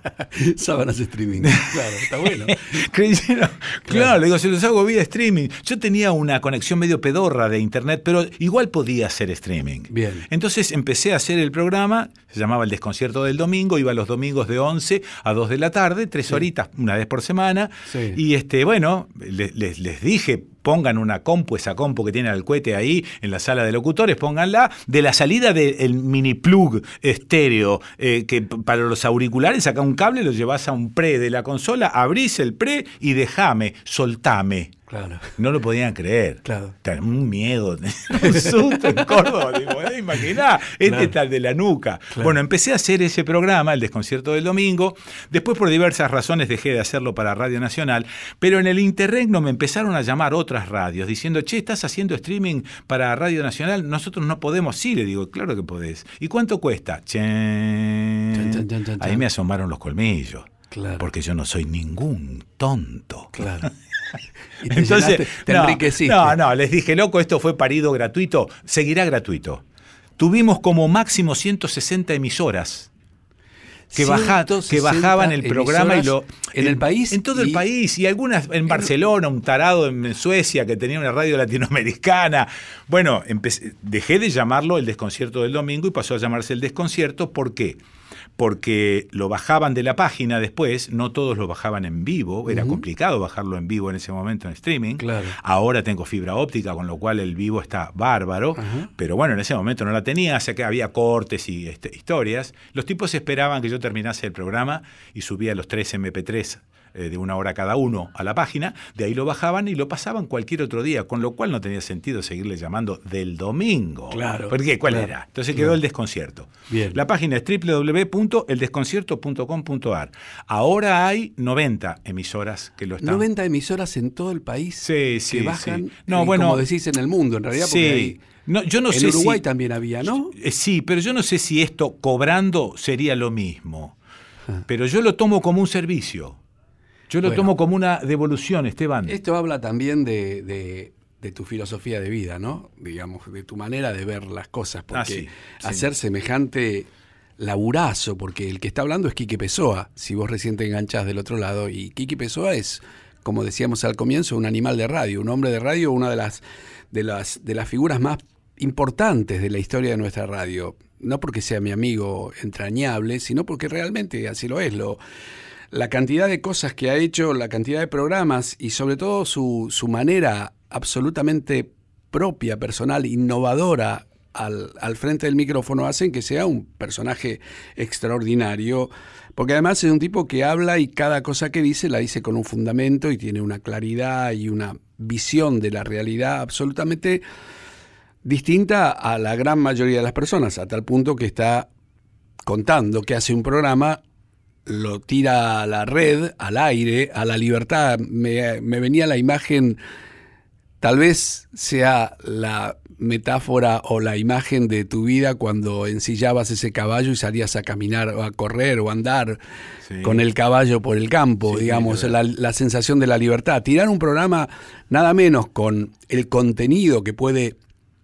Sábanas streaming. Claro, está bueno. Creyeron, claro, claro, le digo, se los hago vía streaming. Yo tenía una conexión medio pedorra de internet, pero igual podía hacer streaming. Bien. Entonces empecé a hacer el programa, se llamaba El Desconcierto del Domingo, iba los domingos de once a dos de la tarde, tres sí. horitas, una vez por semana. Sí. Y este, bueno, les, les, les dije, pongan una compu, esa compu que tiene el cohete ahí en la sala de locutores, pónganla de la salida del mini plug estéreo, eh, que para los auriculares saca un cable, lo llevas a un pre de la consola, abrís el pre y dejame, soltame. Claro. No lo podían creer. Claro. Un miedo, un susto en Córdoba. Digo, ¿eh? Imaginá, este claro. está el de la nuca. Claro. Bueno, empecé a hacer ese programa, El Desconcierto del Domingo. Después, por diversas razones, dejé de hacerlo para Radio Nacional. Pero en el interregno me empezaron a llamar otras radios diciendo, che, ¿estás haciendo streaming para Radio Nacional? Nosotros no podemos. Sí, le digo, claro que podés. ¿Y cuánto cuesta? Che... Chan, chan, chan, chan, Ahí me asomaron los colmillos. Claro. Porque yo no soy ningún tonto. Claro. Y te Entonces, llenaste, te no, enriqueciste. No, no, les dije, loco, esto fue parido gratuito, seguirá gratuito. Tuvimos como máximo ciento sesenta emisoras que, baja, que bajaban el programa y lo en, en el país. En todo y, el país, y algunas en Barcelona, un tarado en Suecia que tenía una radio latinoamericana. Bueno, empecé, dejé de llamarlo El Desconcierto del Domingo y pasó a llamarse El Desconcierto. ¿Por qué? Porque lo bajaban de la página después, no todos lo bajaban en vivo, era uh-huh. complicado bajarlo en vivo en ese momento en streaming. Claro. Ahora tengo fibra óptica, con lo cual el vivo está bárbaro, uh-huh. pero bueno, en ese momento no la tenía, o sea que había cortes y este, historias. Los tipos esperaban que yo terminase el programa y subía los tres eme pe tres eh, de una hora cada uno a la página, de ahí lo bajaban y lo pasaban cualquier otro día, con lo cual no tenía sentido seguirle llamando del domingo. Claro. ¿Por qué? ¿Cuál claro, era? Entonces claro. quedó El Desconcierto. Bien. La página es doble u doble u doble u punto el desconcierto punto com punto a r. Ahora hay noventa emisoras que lo están. noventa emisoras en todo el país sí, sí, que bajan, sí. No, y, bueno, como decís, en el mundo, en realidad, porque sí. hay, no, yo no en sé Uruguay si, también había, ¿no? Sí, pero yo no sé si esto cobrando sería lo mismo. Ah. Pero yo lo tomo como un servicio. Yo lo bueno, tomo como una devolución, Esteban. Esto habla también de, de, de tu filosofía de vida, ¿no? Digamos, de tu manera de ver las cosas. Porque ah, sí, hacer sí. semejante laburazo, porque el que está hablando es Quique Pessoa, si vos recién te enganchás del otro lado, y Quique Pessoa es, como decíamos al comienzo, un animal de radio, un hombre de radio, una de las, de las, de las figuras más importantes de la historia de nuestra radio. No porque sea mi amigo entrañable, sino porque realmente así lo es. Lo, la cantidad de cosas que ha hecho, la cantidad de programas y sobre todo su, su manera absolutamente propia, personal, innovadora, al, al frente del micrófono hacen que sea un personaje extraordinario, porque además es un tipo que habla y cada cosa que dice la dice con un fundamento y tiene una claridad y una visión de la realidad absolutamente distinta a la gran mayoría de las personas, a tal punto que está contando que hace un programa, lo tira a la red, al aire, a la libertad. Me, me venía la imagen, tal vez sea la metáfora o la imagen de tu vida cuando ensillabas ese caballo y salías a caminar o a correr o a andar sí. con el caballo por el campo, sí, digamos, la, la sensación de la libertad. Tirar un programa nada menos con el contenido que puede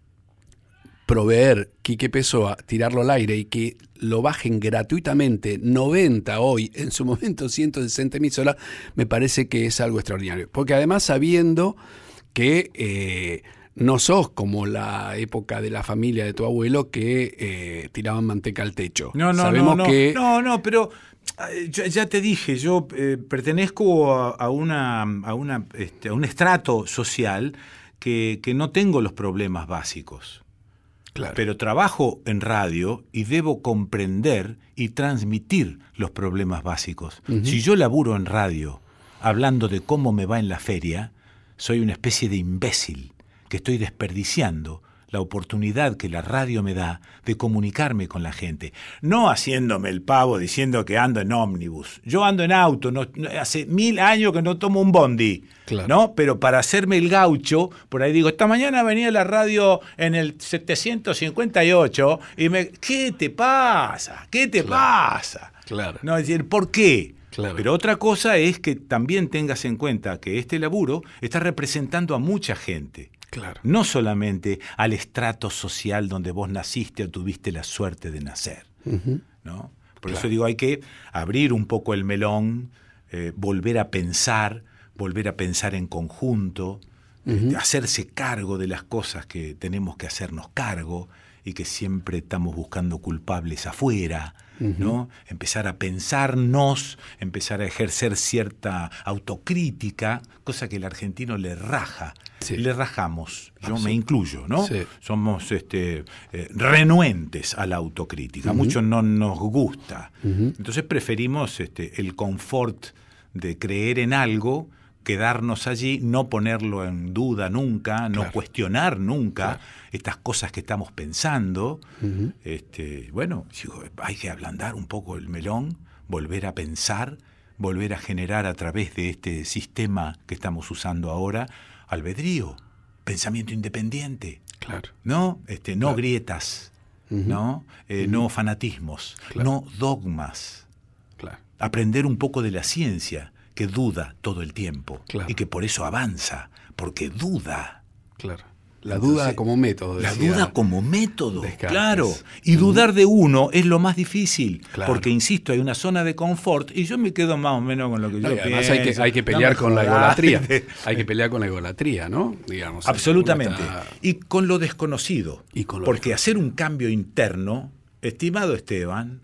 proveer Quique Pessoa, tirarlo al aire y que lo bajen gratuitamente, noventa hoy, en su momento ciento sesenta emisoras, me parece que es algo extraordinario. Porque además sabiendo que eh, no sos como la época de la familia de tu abuelo que eh, tiraban manteca al techo. No, no, Sabemos no, no, que... no, no, pero yo, ya te dije, yo eh, pertenezco a, a, una, a, una, este, a un estrato social que, que no tengo los problemas básicos. Claro. Pero trabajo en radio y debo comprender y transmitir los problemas básicos. Uh-huh. Si yo laburo en radio hablando de cómo me va en la feria, soy una especie de imbécil que estoy desperdiciando la oportunidad que la radio me da de comunicarme con la gente. No haciéndome el pavo diciendo que ando en ómnibus. Yo ando en auto, no, hace mil años que no tomo un bondi. Claro. ¿No? Pero para hacerme el gaucho, por ahí digo, esta mañana venía la radio en el setecientos cincuenta y ocho y me... ¿Qué te pasa? ¿Qué te claro. pasa? Claro. No, es decir, ¿por qué? Claro. Pero otra cosa es que también tengas en cuenta que este laburo está representando a mucha gente. Claro. No solamente al estrato social donde vos naciste o tuviste la suerte de nacer. Uh-huh. ¿No? Por claro. eso digo, hay que abrir un poco el melón, eh, volver a pensar, volver a pensar en conjunto, uh-huh. eh, hacerse cargo de las cosas que tenemos que hacernos cargo y que siempre estamos buscando culpables afuera, uh-huh. ¿no? Empezar a pensarnos, empezar a ejercer cierta autocrítica, cosa que el argentino le raja. Sí. Le rajamos, yo me incluyo, ¿no? Sí. Somos este, eh, renuentes a la autocrítica, uh-huh. mucho no nos gusta. Uh-huh. Entonces preferimos este, el confort de creer en algo, quedarnos allí, no ponerlo en duda nunca, no claro. cuestionar nunca claro. estas cosas que estamos pensando. Uh-huh. Este, bueno, hay que ablandar un poco el melón, volver a pensar, volver a generar a través de este sistema que estamos usando ahora, albedrío, pensamiento independiente, claro. no, este, no claro. grietas, uh-huh. no, eh, uh-huh. no fanatismos, claro. no dogmas. Claro. Aprender un poco de la ciencia que duda todo el tiempo claro. y que por eso avanza, porque duda. Claro. La Entonces, duda como método. La duda como método, Descartes. Claro. Y dudar uh-huh. de uno es lo más difícil, claro. porque, insisto, hay una zona de confort y yo me quedo más o menos con lo que yo no, pienso. Además hay que, hay que pelear con la egolatría. Hay que pelear con la egolatría, ¿no? Digamos. Absolutamente. Está... Y con lo desconocido. Y con lo porque desconocido. Hacer un cambio interno, estimado Esteban,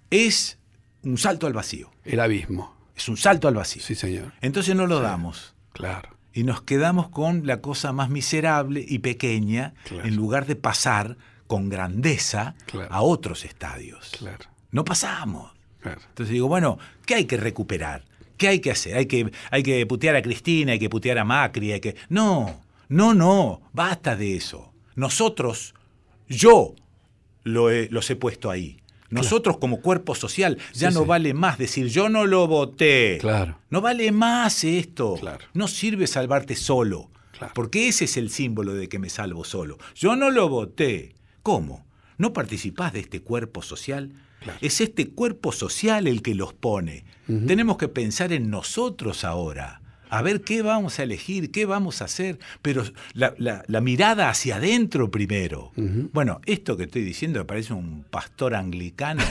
es un salto al vacío. El abismo. Es un salto al vacío. Sí, señor. Entonces no lo sí. damos. Claro. Y nos quedamos con la cosa más miserable y pequeña, claro. en lugar de pasar con grandeza claro. a otros estadios. Claro. No pasamos. Claro. Entonces digo, bueno, ¿qué hay que recuperar? ¿Qué hay que hacer? Hay que, hay que putear a Cristina, hay que putear a Macri, hay que... No, no, no, basta de eso. Nosotros, yo lo he, los he puesto ahí. Nosotros claro. como cuerpo social ya sí, no sí. vale más decir yo no lo voté. Claro. No vale más esto. Claro. No sirve salvarte solo. Claro. Porque ese es el símbolo de que me salvo solo. Yo no lo voté. ¿Cómo? ¿No participás de este cuerpo social? Claro. Es este cuerpo social el que los pone. Uh-huh. Tenemos que pensar en nosotros ahora. A ver qué vamos a elegir, qué vamos a hacer, pero la, la, la mirada hacia adentro primero. Uh-huh. Bueno, esto que estoy diciendo me parece un pastor anglicano.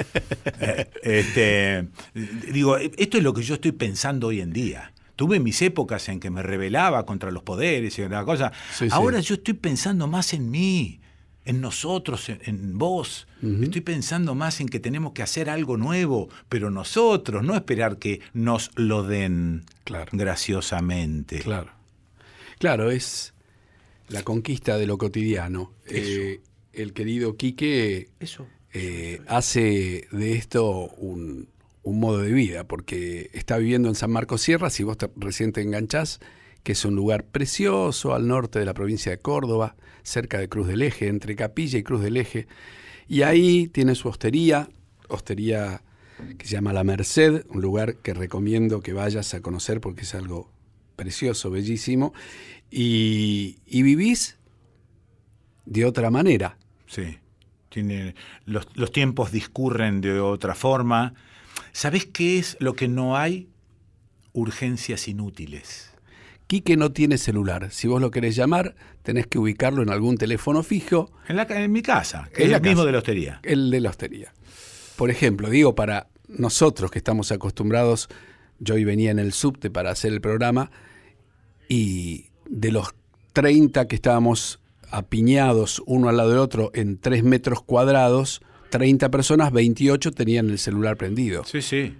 eh, este, digo, esto es lo que yo estoy pensando hoy en día. Tuve mis épocas en que me rebelaba contra los poderes y la cosa. Sí, Ahora sí. yo estoy pensando más en mí, en nosotros, en, en vos. Uh-huh. Estoy pensando más en que tenemos que hacer algo nuevo, pero nosotros, no esperar que nos lo den claro. graciosamente. Claro. Claro, es la conquista de lo cotidiano. Eh, el querido Quique Eso. eh, hace de esto un, un modo de vida, porque está viviendo en San Marcos Sierra, si vos te, recién te enganchás, que es un lugar precioso al norte de la provincia de Córdoba, cerca de Cruz del Eje, entre Capilla y Cruz del Eje, y ahí tiene su hostería, hostería que se llama La Merced, un lugar que recomiendo que vayas a conocer porque es algo precioso, bellísimo, y, y vivís de otra manera. Sí, tiene, los, los tiempos discurren de otra forma. ¿Sabés qué es lo que no hay? Urgencias inútiles. Quique no tiene celular. Si vos lo querés llamar, tenés que ubicarlo en algún teléfono fijo. En, la, en mi casa, que en es la el mismo casa, de la hostería. El de la hostería. Por ejemplo, digo, para nosotros que estamos acostumbrados, yo hoy venía en el subte para hacer el programa, y de los treinta que estábamos apiñados uno al lado del otro en tres metros cuadrados, treinta personas, veintiocho tenían el celular prendido. Sí, sí.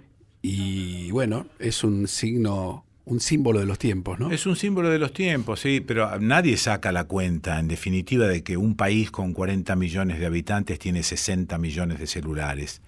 Y bueno, es un signo, un símbolo de los tiempos, ¿no? Es un símbolo de los tiempos, sí, pero nadie saca la cuenta, en definitiva, de que un país con cuarenta millones de habitantes tiene sesenta millones de celulares.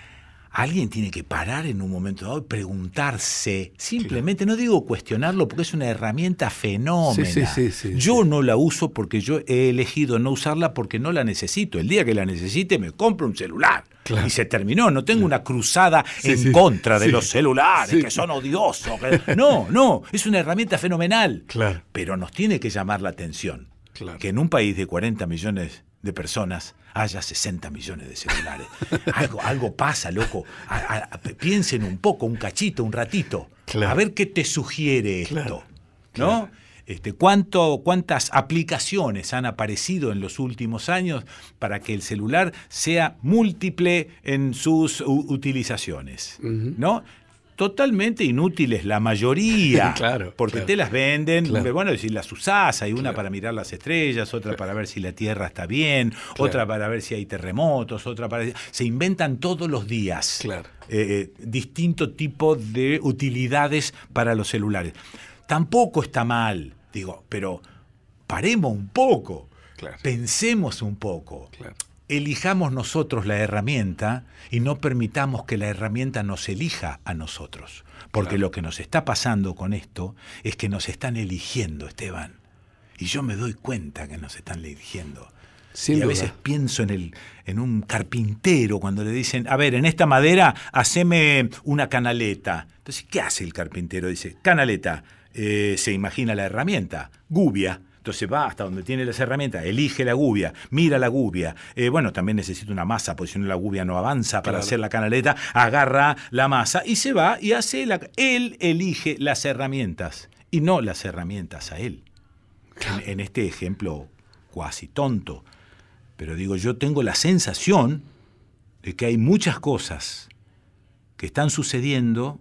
Alguien tiene que parar en un momento dado y preguntarse, simplemente, no digo cuestionarlo porque es una herramienta fenómena. Sí, sí, sí, sí, yo sí. no la uso porque yo he elegido no usarla porque no la necesito. El día que la necesite me compro un celular. Claro. Y se terminó. No tengo una cruzada sí, en sí, contra de sí. los celulares, sí. que son odiosos. Que... No, no, es una herramienta fenomenal. Claro. Pero nos tiene que llamar la atención claro. que en un país de cuarenta millones de personas haya sesenta millones de celulares. Algo, algo pasa, loco. A, a, piensen un poco, un cachito, un ratito. Claro. A ver qué te sugiere esto. Claro. ¿No? Claro. Este, ¿cuánto, ¿Cuántas aplicaciones han aparecido en los últimos años para que el celular sea múltiple en sus u- utilizaciones? Uh-huh. ¿No? Totalmente inútiles la mayoría, claro, porque claro. te las venden, claro. bueno, si las usás, hay una claro. para mirar las estrellas, otra claro. para ver si la Tierra está bien, claro. otra para ver si hay terremotos, otra para... Se inventan todos los días claro. eh, distinto tipo de utilidades para los celulares. Tampoco está mal, digo, pero paremos un poco, claro. pensemos un poco. Claro. Elijamos nosotros la herramienta y no permitamos que la herramienta nos elija a nosotros. Porque claro. lo que nos está pasando con esto es que nos están eligiendo, Esteban. Y yo me doy cuenta que nos están eligiendo. Sin y a duda. veces pienso en, el, en un carpintero cuando le dicen, a ver, en esta madera, haceme una canaleta. Entonces, ¿qué hace el carpintero? Dice, canaleta. Eh, se imagina la herramienta, gubia. Entonces va hasta donde tiene las herramientas, elige la gubia, mira la gubia. Eh, bueno, también necesita una masa, porque si no la gubia no avanza para claro. hacer la canaleta. Agarra la masa y se va y hace la... Él elige las herramientas y no las herramientas a él. Claro. En, en este ejemplo cuasi tonto. Pero digo, yo tengo la sensación de que hay muchas cosas que están sucediendo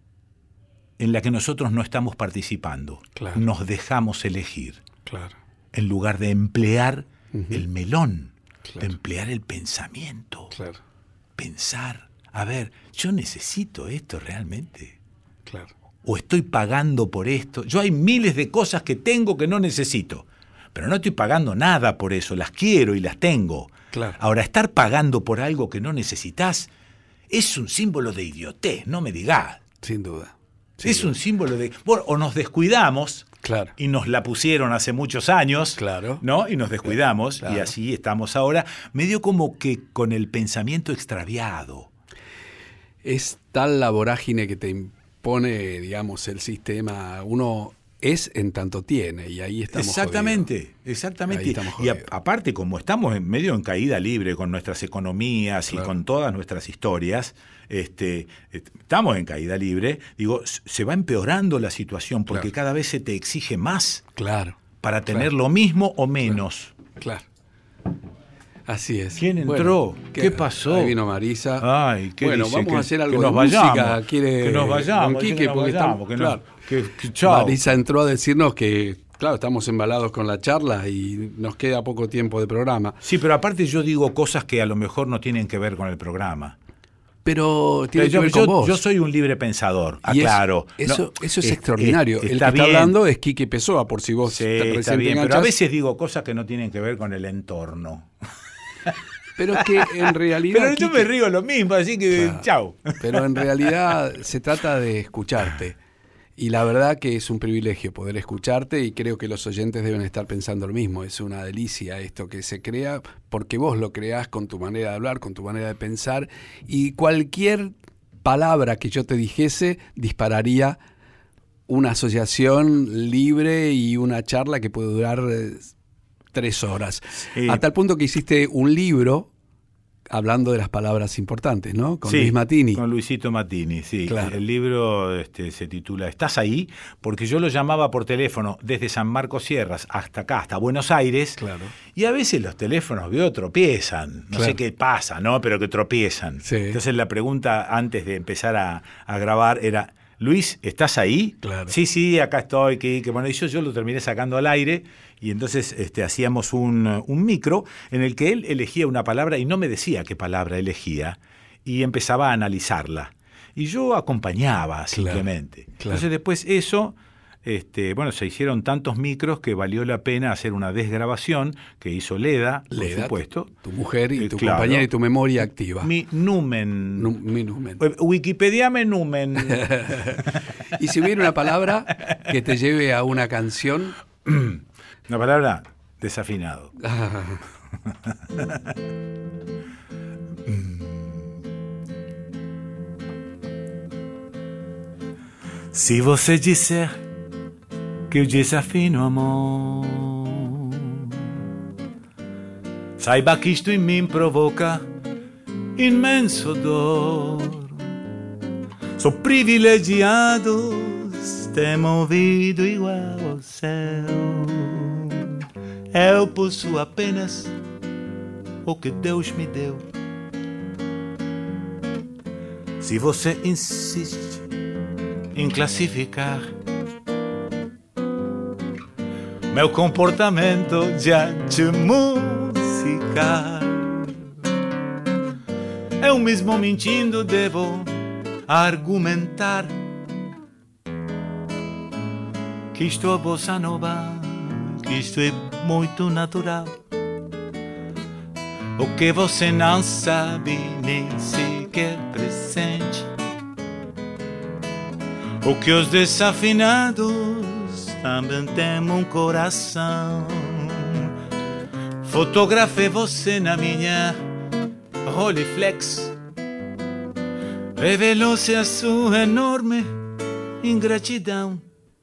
en las que nosotros no estamos participando. Claro. Nos dejamos elegir. Claro. En lugar de emplear uh-huh. el melón, claro. de emplear el pensamiento. Claro. Pensar, a ver, ¿yo necesito esto realmente? Claro. ¿O estoy pagando por esto? Yo hay miles de cosas que tengo que no necesito, pero no estoy pagando nada por eso, las quiero y las tengo. Claro. Ahora, estar pagando por algo que no necesitas es un símbolo de idiotez, no me digas. Sin duda. Sin es duda. un símbolo de... Bueno, o nos descuidamos... Claro. Y nos la pusieron hace muchos años, claro. ¿no? Y nos descuidamos, claro. y así estamos ahora, medio como que con el pensamiento extraviado. Es tal la vorágine que te impone, digamos, el sistema. Uno es en tanto tiene, y ahí estamos Exactamente, jodidos. exactamente. Ahí estamos y a, aparte, como estamos en medio en caída libre con nuestras economías claro. y con todas nuestras historias, este, estamos en caída libre, digo, se va empeorando la situación porque claro. cada vez se te exige más claro. para tener claro. lo mismo o menos. Claro. claro. Así es. ¿Quién entró? Bueno, ¿Qué, ¿Qué pasó? Ahí vino Marisa. Ay, ¿qué bueno, dice? vamos que, a hacer algo que nos de vayamos, música. ¿Quiere que nos vayamos, Don Quique? que nos Porque vayamos, estamos, que claro. no, que, que, chao. Marisa entró a decirnos que, claro, estamos embalados con la charla y nos queda poco tiempo de programa. Sí, pero aparte yo digo cosas que a lo mejor no tienen que ver con el programa. Pero tiene pero yo, que ver con yo, vos. Yo soy un libre pensador, aclaro. Eso, eso, no, eso es, es extraordinario. Es, el está que bien. está hablando es Quique Pessoa, por si vos sí, te está bien, te pero a veces digo cosas que no tienen que ver con el entorno. Pero es que en realidad... Pero yo Quique, me río lo mismo, así que claro, chau. Pero en realidad se trata de escucharte. Y la verdad que es un privilegio poder escucharte y creo que los oyentes deben estar pensando lo mismo. Es una delicia esto que se crea porque vos lo creás con tu manera de hablar, con tu manera de pensar, y cualquier palabra que yo te dijese dispararía una asociación libre y una charla que puede durar eh, tres horas. Sí. A tal punto que hiciste un libro hablando de las palabras importantes, ¿no? Con sí, Luis Mattini. Con Luisito Mattini, sí. Claro. El libro este, se titula ¿Estás ahí? Porque yo lo llamaba por teléfono desde San Marcos Sierras hasta acá, hasta Buenos Aires. Claro. Y a veces los teléfonos, veo, tropiezan. No claro. sé qué pasa, ¿no? Pero que tropiezan. Sí. Entonces la pregunta antes de empezar a, a grabar era... Luis, ¿estás ahí? Claro. Sí, sí, acá estoy. Que, que bueno, y yo, yo lo terminé sacando al aire y entonces este, hacíamos un, un micro en el que él elegía una palabra y no me decía qué palabra elegía y empezaba a analizarla. Y yo acompañaba simplemente. Claro, claro. Entonces después eso, este, bueno, se hicieron tantos micros que valió la pena hacer una desgrabación que hizo Leda, por Leda, supuesto. Tu, tu mujer y eh, tu claro. compañera y tu memoria activa. Mi numen. Nu, mi numen. Wikipediame numen. Y si hubiera una palabra que te lleve a una canción... Una palabra, desafinado. Se você disser que eu desafino, amor, saiba que isto em mim provoca imenso dor. Sou privilegiado, tenho ouvido igual ao céu. Eu possuo apenas o que Deus me deu. Se você insiste em classificar meu comportamento diante música, eu mesmo mentindo devo argumentar que isto é bossa nova, que isto é muito natural. O que você não sabe nem sequer presente, o que os desafinados também têm um coração. Fotografei você na minha Rolleiflex, revelou-se a sua enorme ingratidão.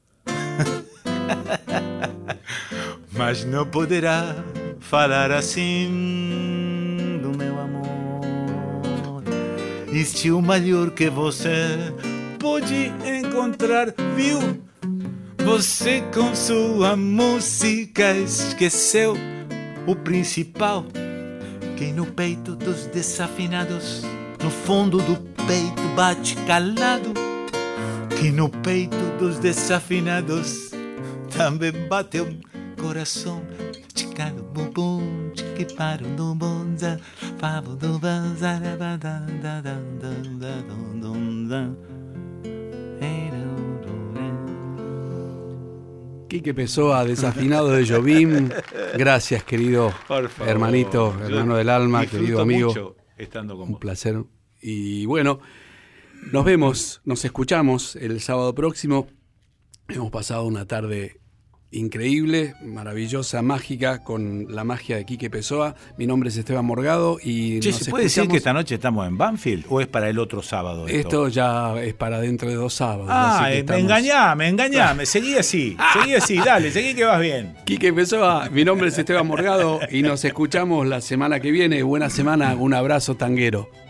Mas não poderá falar assim do meu amor. Este é o melhor que você pode encontrar, viu? Você com sua música esqueceu o principal, que no peito dos desafinados, no fundo do peito bate calado, que no peito dos desafinados também bate um coração. Chicado bumbum, chiquiparo do bonza, favo do banza, Quique Pessoa, desafinado de Jobim. Gracias, querido hermanito, hermano del alma, querido amigo. Mucho estando con Un vos. placer. Y bueno, nos vemos, nos escuchamos el sábado próximo. Hemos pasado una tarde increíble, maravillosa, mágica, con la magia de Quique Pessoa. Mi nombre es Esteban Morgado y Che, nos ¿se puede decir escuchamos. que esta noche estamos en Banfield o es para el otro sábado? Esto, Esto ya es para dentro de dos sábados. Ah, así que eh, estamos... engañame, engañame, seguí así, seguí así, dale, seguí que vas bien. Quique Pessoa, mi nombre es Esteban Morgado y nos escuchamos la semana que viene. Buena semana, un abrazo tanguero.